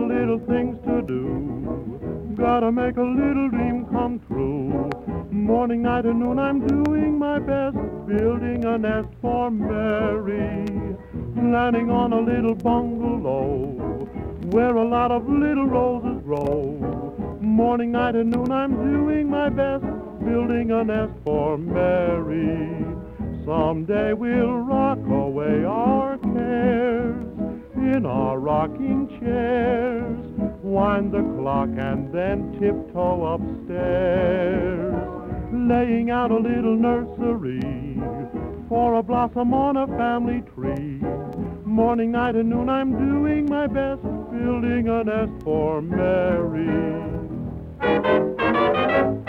of little things to do. Gotta make a little dream come true. Morning, night, and noon I'm doing my best, building a nest for Mary. Landing on a little bungalow where a lot of little roses grow. Morning, night, and noon I'm doing my best, building a nest for Mary. Someday we'll rock away our cares in our rocking chairs, wind the clock and then tiptoe upstairs, laying out a little nursery for a blossom on a family tree. Morning, night, and noon I'm doing my best, building a nest for Mary.